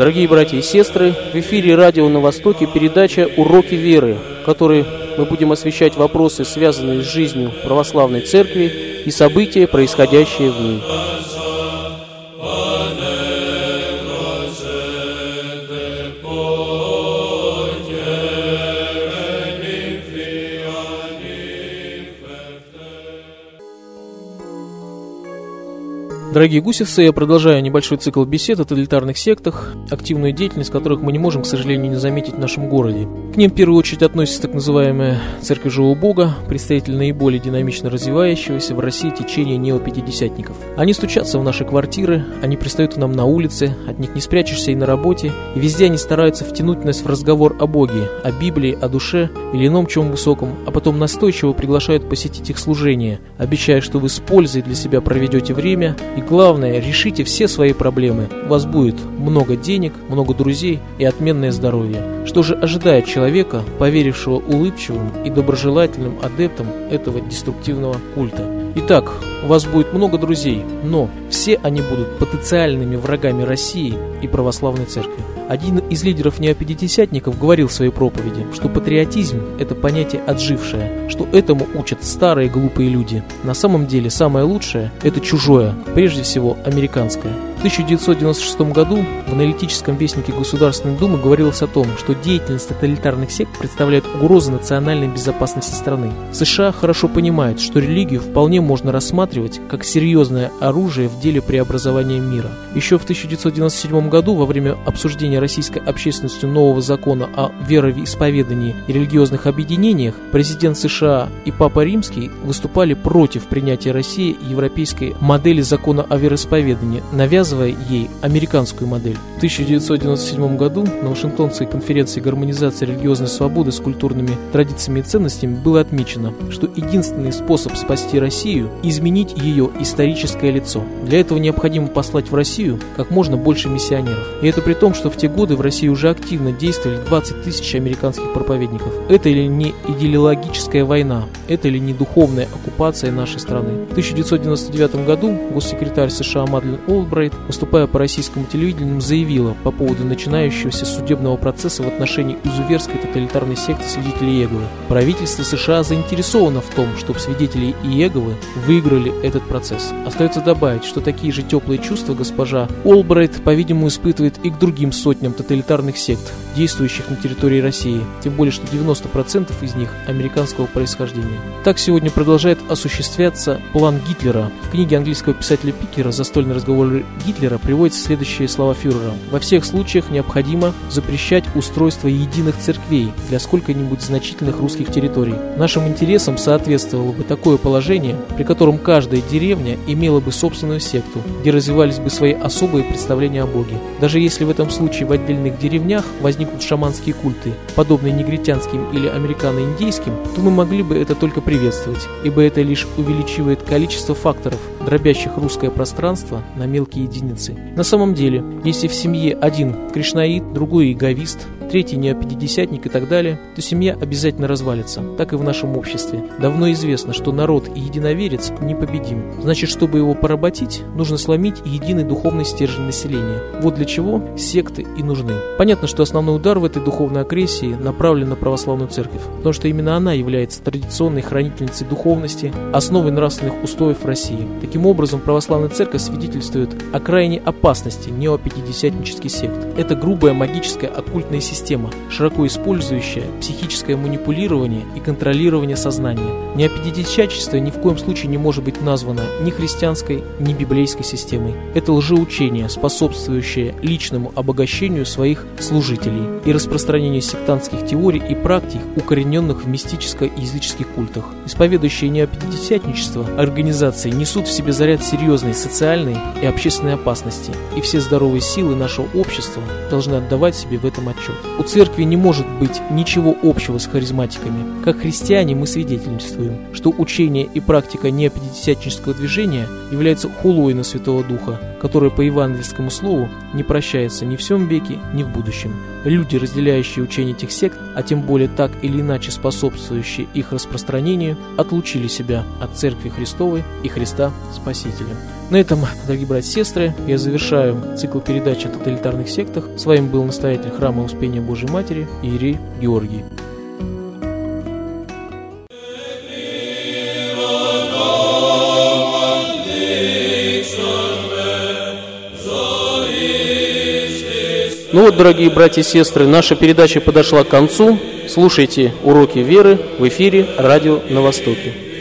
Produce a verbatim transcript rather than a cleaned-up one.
Дорогие братья и сестры, в эфире радио «На Востоке» передача «Уроки веры», в которой мы будем освещать вопросы, связанные с жизнью православной церкви и события, происходящие в ней. Дорогие гусевцы, я продолжаю небольшой цикл бесед о тоталитарных сектах, активную деятельность которых мы не можем, к сожалению, не заметить в нашем городе. К ним в первую очередь относится так называемая Церковь Живого Бога, представитель наиболее динамично развивающегося в России течения неопятидесятников. Они стучатся в наши квартиры, они пристают к нам на улице, от них не спрячешься и на работе, и везде они стараются втянуть нас в разговор о Боге, о Библии, о душе или ином чем высоком, а потом настойчиво приглашают посетить их служение, обещая, что вы с пользой для себя проведете время и главное, решите все свои проблемы. У вас будет много денег, много друзей и отменное здоровье. Что же ожидает человека, поверившего улыбчивым и доброжелательным адептам этого деструктивного культа? Итак, у вас будет много друзей, но все они будут потенциальными врагами России и православной церкви. Один из лидеров неопятидесятников говорил в своей проповеди, что патриотизм – это понятие отжившее, что этому учат старые глупые люди. На самом деле самое лучшее – это чужое, прежде всего американское. В тысяча девятьсот девяносто шестом году в аналитическом вестнике Государственной Думы говорилось о том, что деятельность тоталитарных сект представляет угрозу национальной безопасности страны. США хорошо понимают, что религию вполне можно рассматривать как серьезное оружие в деле преобразования мира. Еще в тысяча девятьсот девяносто седьмом году во время обсуждения российской общественностью нового закона о вероисповедании и религиозных объединениях президент США и Папа Римский выступали против принятия России европейской модели закона о вероисповедании, навязывая ей американскую модель. В тысяча девятьсот девяносто седьмом году на Вашингтонской конференции «Гармонизация религиозной свободы с культурными традициями и ценностями» было отмечено, что единственный способ спасти Россию – изменить ее историческое лицо. Для этого необходимо послать в Россию как можно больше миссионеров. И это при том, что в те годы в России уже активно действовали двадцать тысяч американских проповедников. Это ли не идеологическая война? Это ли не духовная оккупация нашей страны? В тысяча девятьсот девяносто девятом году госсекретарь США Мадлен Олбрайт, выступая по российскому телевидению, заявила по поводу начинающегося судебного процесса в отношении изуверской тоталитарной секты свидетелей Иеговы. Правительство США заинтересовано в том, чтобы свидетели Иеговы выиграли этот процесс. Остается добавить, что такие же теплые чувства госпожа Олбрайт, по-видимому, испытывает и к другим сотням тоталитарных сект, действующих на территории России, тем более, что девяносто процентов из них американского происхождения. Так сегодня продолжает осуществляться план Гитлера. В книге английского писателя Пикера «Застольные разговоры Гитлера» приводятся следующие слова фюрера. Во всех случаях необходимо запрещать устройство единых церквей для сколько-нибудь значительных русских территорий. Нашим интересам соответствовало бы такое положение, при котором каждая деревня имела бы собственную секту, где развивались бы свои особые представления о Боге. Даже если в этом случае в отдельных деревнях возникнут шаманские культы, подобные негритянским или американо-индейским, то мы могли бы это только приветствовать, ибо это лишь увеличивает количество факторов, дробящих русское пространство на мелкие единицы. На самом деле, если в семье один кришнаит, другой иеговист, третий неопятидесятник и так далее, то семья обязательно развалится. Так и в нашем обществе. Давно известно, что народ и единоверец непобедим. Значит, чтобы его поработить, нужно сломить единый духовный стержень населения. Вот для чего секты и нужны. Понятно, что основной удар в этой духовной агрессии направлен на православную церковь, потому что именно она является традиционной хранительницей духовности, основой нравственных устоев в России. Таким образом, православная церковь свидетельствует о крайней опасности неопятидесятнических сект. Это грубая магическая оккультная система, широко использующая психическое манипулирование и контролирование сознания. Неопятидесятничество ни в коем случае не может быть названо ни христианской, ни библейской системой. Это лжеучение, способствующее личному обогащению своих служителей и распространению сектантских теорий и практик, укорененных в мистическо-языческих культах. Исповедующие неопятидесятничество организации несут в себе заряд серьезной социальной и общественной опасности, и все здоровые силы нашего общества должны отдавать себе в этом отчет. У церкви не может быть ничего общего с харизматиками. Как христиане мы свидетельствуем, что учение и практика неопятидесятнического движения являются хулой на Святого Духа, которая по евангельскому слову не прощается ни в сём веке, ни в будущем. Люди, разделяющие учение этих сект, а тем более так или иначе способствующие их распространению, отлучили себя от Церкви Христовой и Христа Спасителя. На этом, дорогие братья и сестры, я завершаю цикл передач о тоталитарных сектах. С вами был настоятель храма Успения Божьей Матери иерей Георгий. Ну вот, дорогие братья и сестры, наша передача подошла к концу. Слушайте уроки веры в эфире «Радио на Востоке».